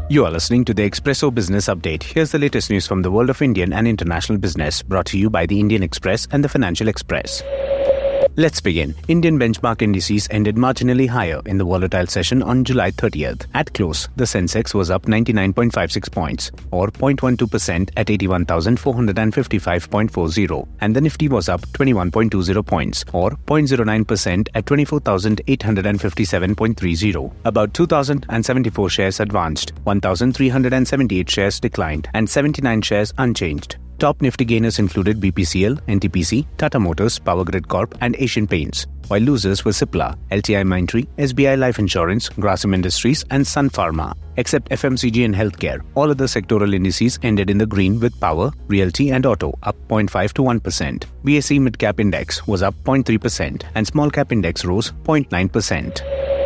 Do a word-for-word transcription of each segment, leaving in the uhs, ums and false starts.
You are listening to the Expresso Business Update. Here's the latest news from the world of Indian and international business, brought to you by the Indian Express and the Financial Express. Let's begin. Indian benchmark indices ended marginally higher in the volatile session on July thirtieth. At close, the Sensex was up ninety-nine point five six points, or zero point one two percent at eighty-one thousand four hundred fifty-five point four zero, and the Nifty was up twenty-one point two zero points, or zero point zero nine percent at twenty-four thousand eight hundred fifty-seven point three zero. About two thousand seventy-four shares advanced, one thousand three hundred seventy-eight shares declined, and seventy-nine shares unchanged. Top Nifty gainers included B P C L, N T P C, Tata Motors, Power Grid Corp and Asian Paints, while losers were Cipla, L T I Mindtree, S B I Life Insurance, Grasim Industries and Sun Pharma. Except F M C G and Healthcare, all other sectoral indices ended in the green, with Power, Realty and Auto up zero point five to one percent. B S E Mid Cap Index was up zero point three percent and Small Cap Index rose zero point nine percent.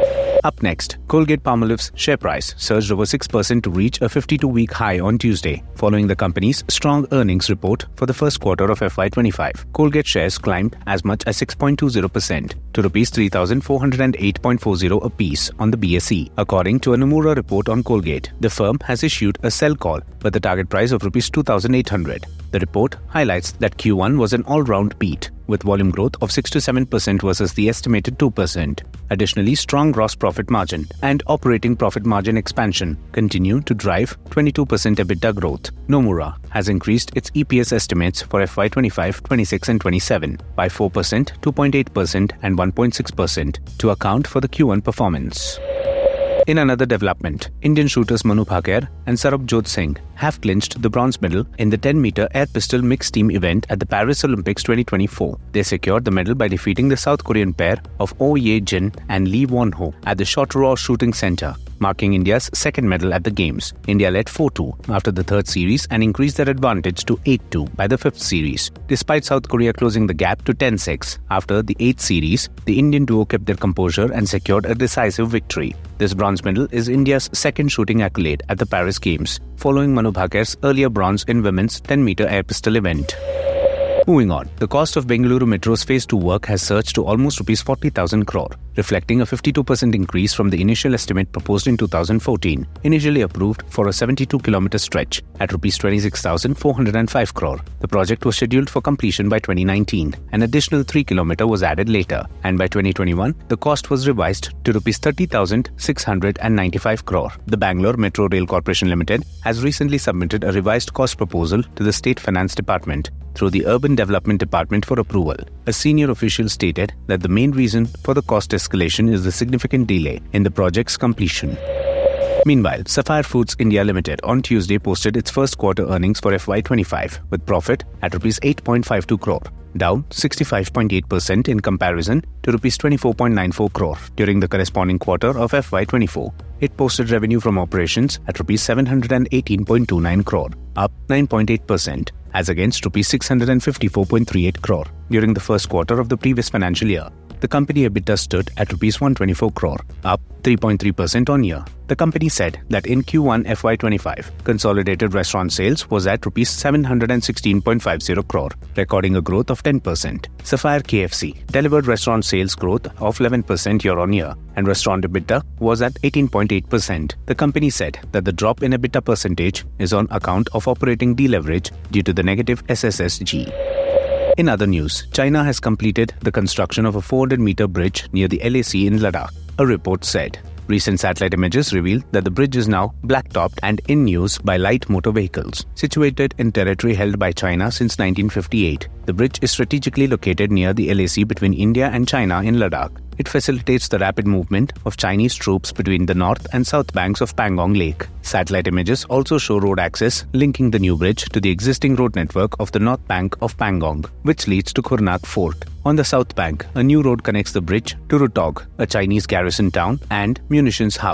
Up next, Colgate-Palmolive's share price surged over six percent to reach a fifty-two-week high on Tuesday, following the company's strong earnings report for the first quarter of F Y twenty-five. Colgate shares climbed as much as six point two zero percent to rupees three thousand four hundred eight point four zero a piece on the B S E. According to a Nomura report on Colgate, the firm has issued a sell call with a target price of rupees two thousand eight hundred. The report highlights that Q one was an all-round beat, with volume growth of six to seven percent versus the estimated two percent. Additionally, strong gross profit margin and operating profit margin expansion continue to drive twenty-two percent EBITDA growth. Nomura has increased its E P S estimates for F Y twenty-five, twenty-six and twenty-seven by four percent, two point eight percent and one point six percent to account for the Q one performance. In another development, Indian shooters Manu Bhaker and Sarabjot Singh have clinched the bronze medal in the ten-meter air pistol mixed team event at the Paris Olympics twenty twenty-four. They secured the medal by defeating the South Korean pair of Oh Ye-jin and Lee Won-ho at the Shot Raw Shooting Center, marking India's second medal at the Games. India led four two after the third series and increased their advantage to eight two by the fifth series. Despite South Korea closing the gap to ten six after the eighth series, the Indian duo kept their composure and secured a decisive victory. This bronze medal is India's second shooting accolade at the Paris Games, following Manu Bhaker's earlier bronze in women's ten-meter air pistol event. Moving on, the cost of Bengaluru Metro's Phase two work has surged to almost rupees forty thousand crore, reflecting a fifty-two percent increase from the initial estimate proposed in two thousand fourteen, initially approved for a seventy-two kilometer stretch at rupees twenty-six thousand four hundred five crore. The project was scheduled for completion by twenty nineteen. An additional three kilometers was added later, and by twenty twenty-one, the cost was revised to rupees thirty thousand six hundred ninety-five crore. The Bangalore Metro Rail Corporation Limited has recently submitted a revised cost proposal to the State Finance Department through the Urban Development Department for approval. A senior official stated that the main reason for the cost escalation is the significant delay in the project's completion. Meanwhile, Sapphire Foods India Limited on Tuesday posted its first quarter earnings for F Y twenty-five, with profit at rupees eight point five two crore, down sixty-five point eight percent in comparison to rupees twenty-four point nine four crore during the corresponding quarter of F Y twenty-four. It posted revenue from operations at rupees seven hundred eighteen point two nine crore, up nine point eight percent, as against rupees six hundred fifty-four point three eight crore during the first quarter of the previous financial year. The company EBITDA stood at rupees one hundred twenty-four crore, up three point three percent on year. The company said that in Q one F Y twenty-five, consolidated restaurant sales was at rupees seven hundred sixteen point five zero crore, recording a growth of ten percent. Sapphire K F C delivered restaurant sales growth of eleven percent year-on-year, and restaurant EBITDA was at eighteen point eight percent. The company said that the drop in EBITDA percentage is on account of operating deleverage due to the negative S S S G. In other news, China has completed the construction of a four hundred meter bridge near the L A C in Ladakh, a report said. Recent satellite images reveal that the bridge is now black-topped and in use by light motor vehicles. Situated in territory held by China since nineteen fifty-eight, the bridge is strategically located near the L A C between India and China in Ladakh. It facilitates the rapid movement of Chinese troops between the north and south banks of Pangong Lake. Satellite images also show road access linking the new bridge to the existing road network of the north bank of Pangong, which leads to Khurnak Fort. On the south bank, a new road connects the bridge to Rutog, a Chinese garrison town and munitions hub.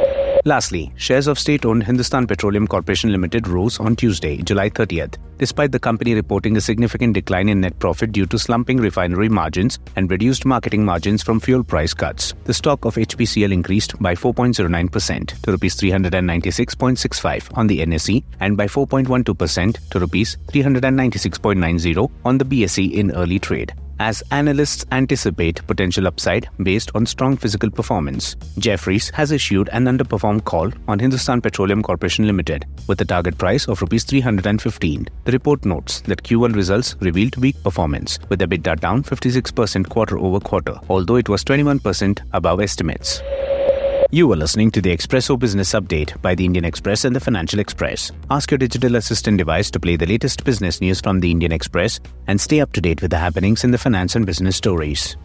Lastly, shares of state-owned Hindustan Petroleum Corporation Limited rose on Tuesday, July thirtieth, despite the company reporting a significant decline in net profit due to slumping refinery margins and reduced marketing margins from fuel price cuts. The stock of H P C L increased by four point zero nine percent to rupees three hundred ninety-six point six five on the N S E and by four point one two percent to rupees three hundred ninety-six point nine zero on the B S E in early trade. as analysts anticipate potential upside based on strong physical performance. Jefferies has issued an underperform call on Hindustan Petroleum Corporation Limited with a target price of rupees three hundred fifteen. The report notes that Q one results revealed weak performance, with EBITDA down fifty-six percent quarter over quarter, although it was twenty-one percent above estimates. You are listening to the Expresso Business Update by the Indian Express and the Financial Express. Ask your digital assistant device to play the latest business news from the Indian Express and stay up to date with the happenings in the finance and business stories.